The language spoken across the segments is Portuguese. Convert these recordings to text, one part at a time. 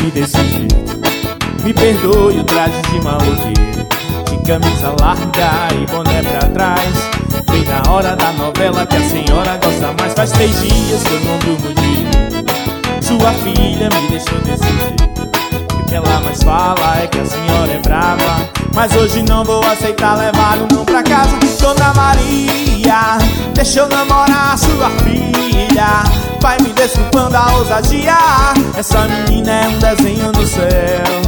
aqui desse jeito. Me perdoe o traje de maloqueiro, de camisa larga e boné pra trás. Bem na hora da novela que a senhora gosta mais. Faz 3 dias que eu não durmo direito. Sua filha me deixou desse jeito. O que ela mais fala é que a senhora é brava, mas hoje não vou aceitar levar um não pra casa. Dona Maria, deixa eu namorar a sua filha. Vai me desculpando a ousadia, essa menina é um desenho no céu.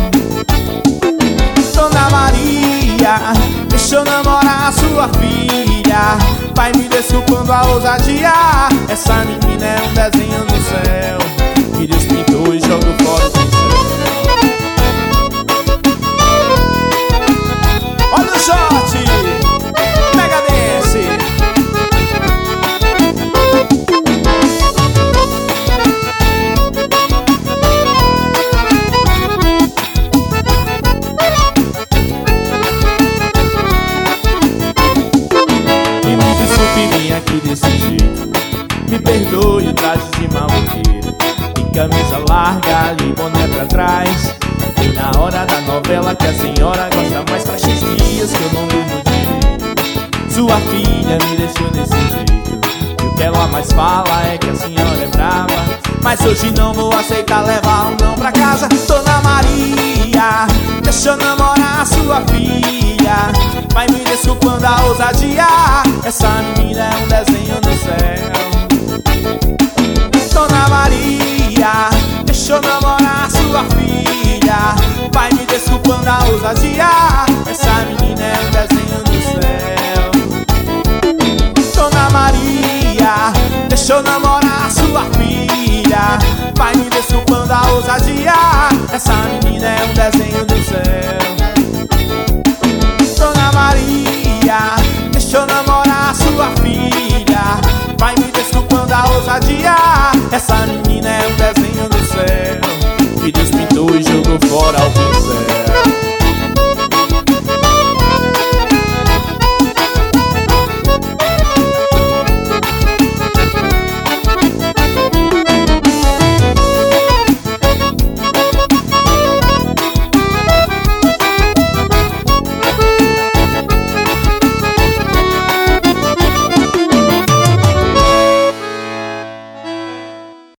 Dona Maria, deixa eu namorar a sua filha. Vai me desculpando a ousadia, essa menina é um desenho no céu. Que Deus pintou e jogou fora do céu. Olha o shot, pega desse. E me desculpe vir aqui desse jeito. Me perdoe o traje de maloqueiro, de camisa larga e boné pra trás. E na hora da novela que a senhora gosta mais. Faz 6 dias que eu não durmo direito. Sua filha me deixou desse jeito. E o que ela mais fala é que a senhora é brava, mas hoje não vou aceitar levar um não pra casa. Dona Maria, deixa eu namorar a sua filha. Vai me desculpando a ousadia, essa menina é um desenho no céu. Dona Maria, deixa eu namorar a sua filha. Vai me desculpando a ousadia, essa menina é um desenho no céu. Dona Maria, deixa eu namorar a sua filha. Vai me desculpando a ousadia, essa menina é um desenho do céu.